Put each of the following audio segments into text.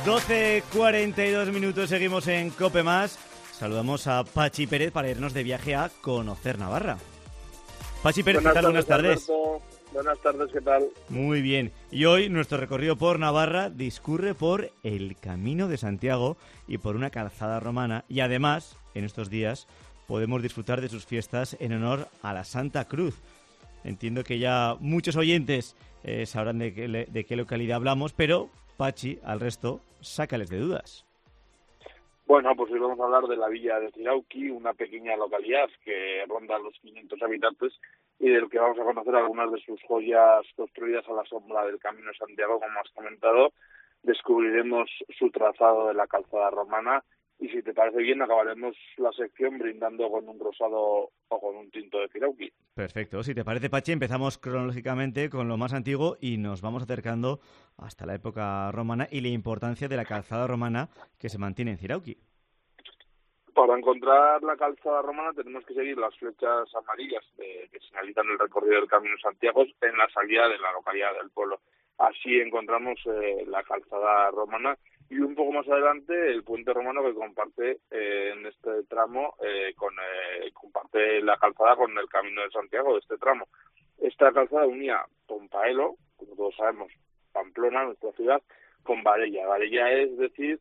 12:42 seguimos en COPE+. Saludamos a Pachi Pérez para irnos de viaje a conocer Navarra. Pachi Pérez, ¿qué tal? Buenas tardes. Alberto. Buenas tardes, ¿qué tal? Muy bien. Y hoy nuestro recorrido por Navarra discurre por el Camino de Santiago y por una calzada romana. Y además, en estos días, podemos disfrutar de sus fiestas en honor a la Santa Cruz. Entiendo que ya muchos oyentes sabrán de qué localidad hablamos, pero Pachi, al resto, sácales de dudas. Bueno, pues hoy vamos a hablar de la villa de Zirauki, una pequeña localidad que ronda los 500 habitantes y del que vamos a conocer algunas de sus joyas construidas a la sombra del Camino de Santiago, como has comentado. Descubriremos su trazado de la calzada romana y, si te parece bien, acabaremos la sección brindando con un rosado o con un tinto de Zirauki. Perfecto. Si te parece, Pachi, empezamos cronológicamente con lo más antiguo y nos vamos acercando hasta la época romana y la importancia de la calzada romana que se mantiene en Zirauki. Para encontrar la calzada romana tenemos que seguir las flechas amarillas que señalizan el recorrido del Camino de Santiago en la salida de la localidad del pueblo. Así encontramos la calzada romana y un poco más adelante el puente romano que comparte en este tramo, comparte la calzada con el Camino de Santiago de este tramo. Esta calzada unía Pompaelo, como todos sabemos, Pamplona, nuestra ciudad, con Varella. Varella es decir,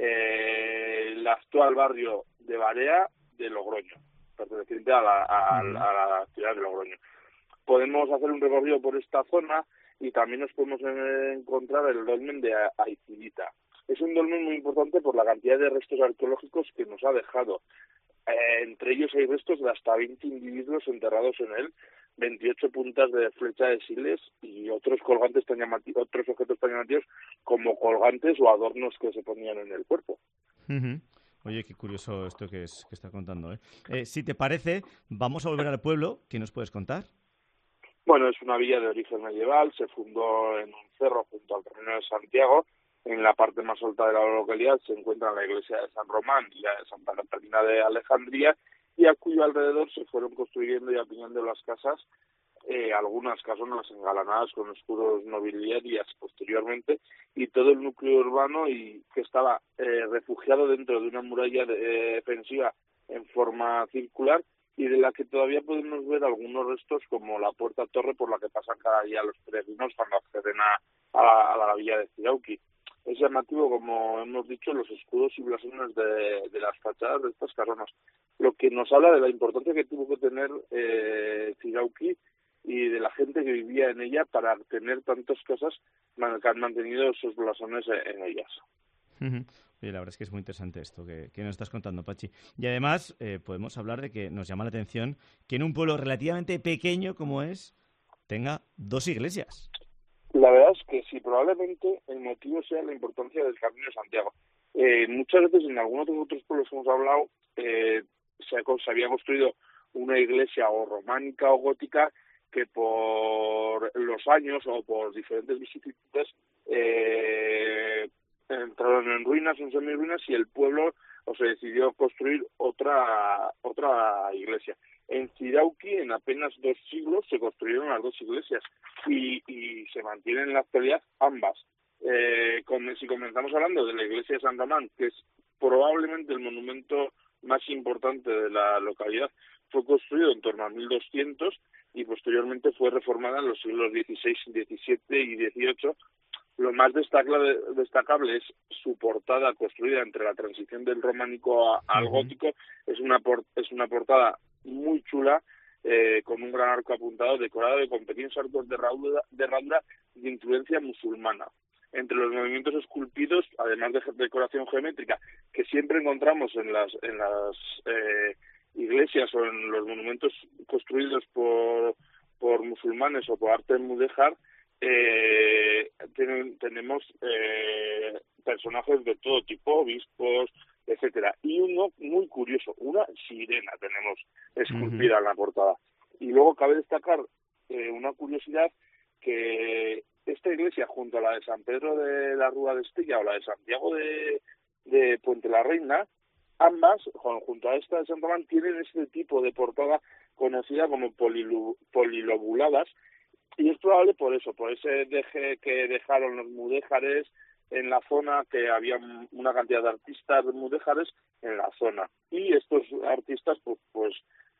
el actual barrio de Barea de Logroño, perteneciente a la ciudad de Logroño. Podemos hacer un recorrido por esta zona y también nos podemos encontrar el dolmen de Aizidita. Es un dolmen muy importante por la cantidad de restos arqueológicos que nos ha dejado. Entre ellos hay restos de hasta 20 individuos enterrados en él, 28 puntas de flecha de siles y otros colgantes tan llamativos, otros objetos tan llamativos como colgantes o adornos que se ponían en el cuerpo. Uh-huh. Oye, qué curioso esto que está contando, ¿eh? Si te parece, vamos a volver al pueblo. ¿Qué nos puedes contar? Bueno, es una villa de origen medieval, se fundó en un cerro junto al Camino de Santiago. En la parte más alta de la localidad se encuentra la iglesia de San Román y la de Santa Catalina de Alejandría, y a cuyo alrededor se fueron construyendo y apiñando las casas, algunas casonas engalanadas con escudos nobiliarias posteriormente, y todo el núcleo urbano y que estaba refugiado dentro de una muralla defensiva en forma circular y de la que todavía podemos ver algunos restos como la puerta torre por la que pasan cada día los peregrinos cuando acceden a la villa de Zirauki. Es llamativo, como hemos dicho, los escudos y blasones de las fachadas de estas casonas, lo que nos habla de la importancia que tuvo que tener Zirauki y de la gente que vivía en ella para tener tantas cosas que han mantenido esos blasones en ellas. Uh-huh. Oye, la verdad es que es muy interesante esto que nos estás contando, Pachi. Y además podemos hablar de que nos llama la atención que en un pueblo relativamente pequeño como es, tenga dos iglesias. La verdad es que sí, probablemente el motivo sea la importancia del Camino de Santiago. Muchas veces en algunos de los otros pueblos que hemos hablado se había construido una iglesia o románica o gótica que por los años o por diferentes vicisitudes entraron en ruinas, en semiruinas, y el pueblo se decidió construir otra iglesia. En Zirauki, en apenas 2 siglos, se construyeron las 2 iglesias y se mantienen en la actualidad ambas. Si comenzamos hablando de la iglesia de San Román, que es probablemente el monumento más importante de la localidad, fue construido en torno a 1200 y posteriormente fue reformada en los siglos XVI, XVII y XVIII. Lo más destacable es su portada, construida entre la transición del románico al gótico. Es una portada muy chula, con un gran arco apuntado decorado con pequeños arcos de herradura de influencia musulmana. Entre los movimientos esculpidos, además de decoración geométrica que siempre encontramos en las iglesias o en los monumentos construidos por musulmanes o por arte mudéjar, tenemos personajes de todo tipo, obispos, etcétera, y uno muy curioso, una sirena tenemos esculpida en la portada. Y luego cabe destacar una curiosidad, que esta iglesia, junto a la de San Pedro de la Rúa de Estella o la de Santiago de Puente la Reina, ambas, junto a esta de San Román, tienen este tipo de portada conocida como polilobuladas, y es probable por eso, por ese deje que dejaron los mudéjares en la zona, que había una cantidad de artistas mudéjares en la zona. Y estos artistas, pues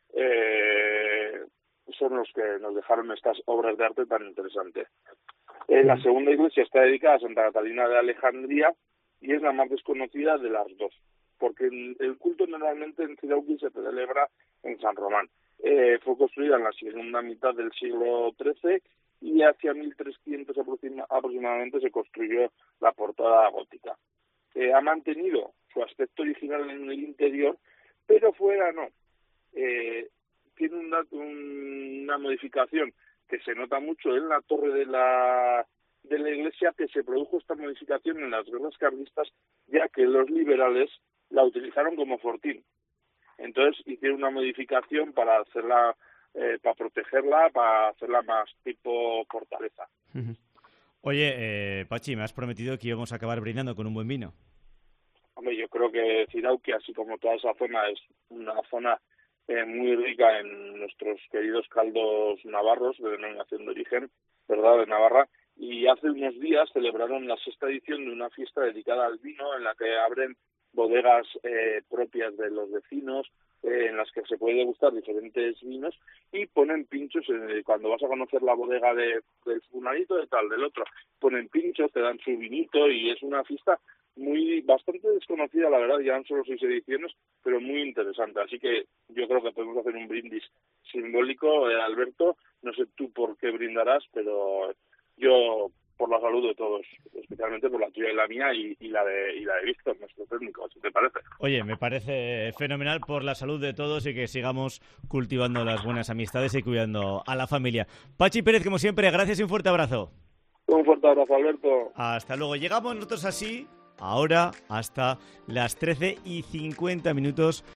son los que nos dejaron estas obras de arte tan interesantes. La segunda iglesia está dedicada a Santa Catalina de Alejandría y es la más desconocida de las dos, porque el culto normalmente en Cirauqui se celebra en San Román. Fue construida en la segunda mitad del siglo XIII y hacia 1300 aproximadamente se construyó la portada gótica. Ha mantenido su aspecto original en el interior, pero fuera no. Tiene una modificación que se nota mucho en la torre de la iglesia, que se produjo esta modificación en las guerras carlistas, ya que los liberales la utilizaron como fortín. Entonces hicieron una modificación para hacerla, para protegerla, para hacerla más tipo fortaleza. Oye, Pachi, me has prometido que íbamos a acabar brindando con un buen vino. Hombre, yo creo que Cirauqui, así como toda esa zona, es una zona muy rica en nuestros queridos caldos navarros de denominación de origen, ¿verdad?, de Navarra. Y hace unos días celebraron la 6ª edición de una fiesta dedicada al vino, en la que abren bodegas propias de los vecinos, en las que se puede degustar diferentes vinos, y ponen pinchos. Cuando vas a conocer la bodega del fulanito, de tal, del otro, ponen pinchos, te dan su vinito, y es una fiesta bastante desconocida, la verdad. Llevan solo 6 ediciones, pero muy interesante. Así que yo creo que podemos hacer un brindis simbólico. Alberto, no sé tú por qué brindarás, pero yo por la salud de todos, especialmente por la tuya y la mía, y la de Víctor, nuestro técnico, si te parece. Oye, me parece fenomenal, por la salud de todos, y que sigamos cultivando las buenas amistades y cuidando a la familia. Pachi Pérez, como siempre, gracias y un fuerte abrazo. Un fuerte abrazo, Alberto. Hasta luego. Llegamos nosotros así, ahora, hasta las 13:50